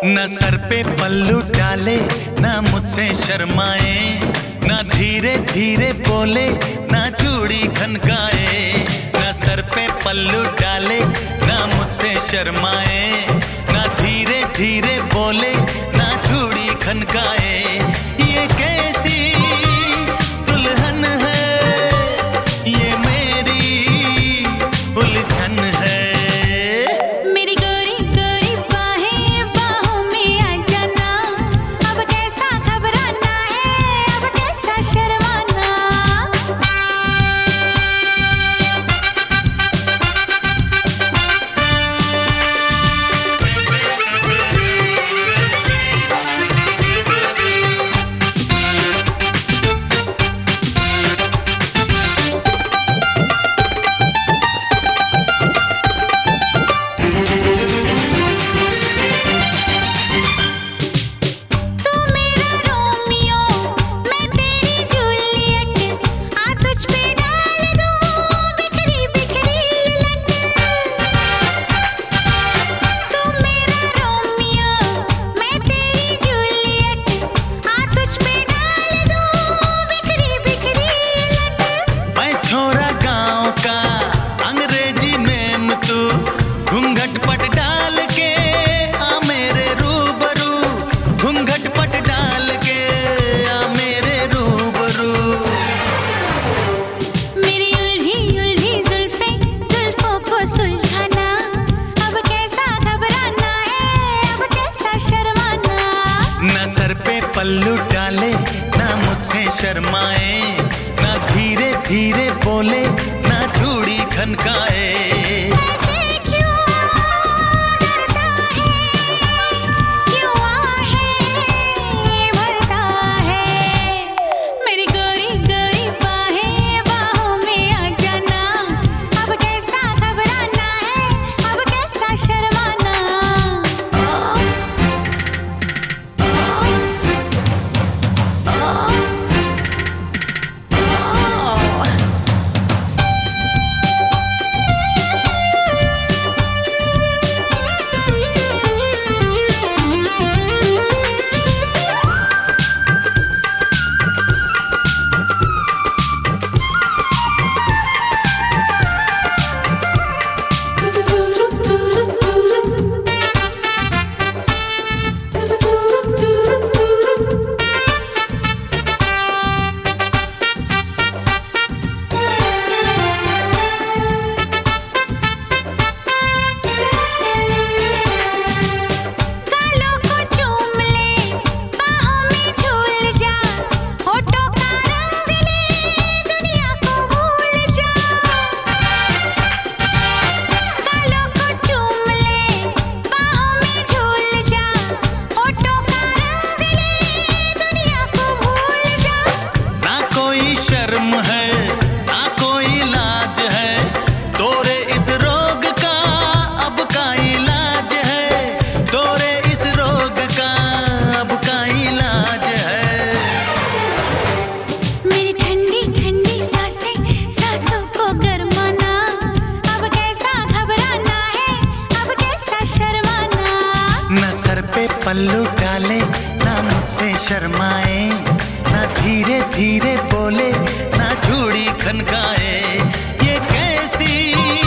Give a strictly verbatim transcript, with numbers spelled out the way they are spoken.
न सर पे पल्लू डाले, ना मुझसे शर्माए, ना धीरे धीरे बोले, ना चूड़ी खनकाए। न सर पे पल्लू डाले, ना मुझसे शर्माए, ना धीरे धीरे बोले, ना चूड़ी खनकाए। ये कैसी दुल्हन है, ये मेरी उलझन है। घूंघट पट डाल के आ मेरे रूबरू, घूंघट पट डाल के आ मेरे रूबरू। मेरी उलझी उलझी जुल्फें, जुल्फों को सुलझाना, अब कैसा घबराना है, अब कैसा शर्माना। न सर पे पल्लू डाले, ना मुझसे शर्माए, ना धीरे धीरे बोले, ना चूड़ी खनकाए। शर्म है ना कोई लाज है, तोरे इस रोग का अब का इलाज है, तोरे इस रोग का अब का इलाज है। मेरी ठंडी ठंडी सांसें, सांसों को गरमाना, अब कैसा घबराना है, अब कैसा शर्माना। न सर पे पल्लू डाले, ना मुझसे शर्माए, ना धीरे धीरे बोले, ना चूड़ी खनकाए। ये कैसी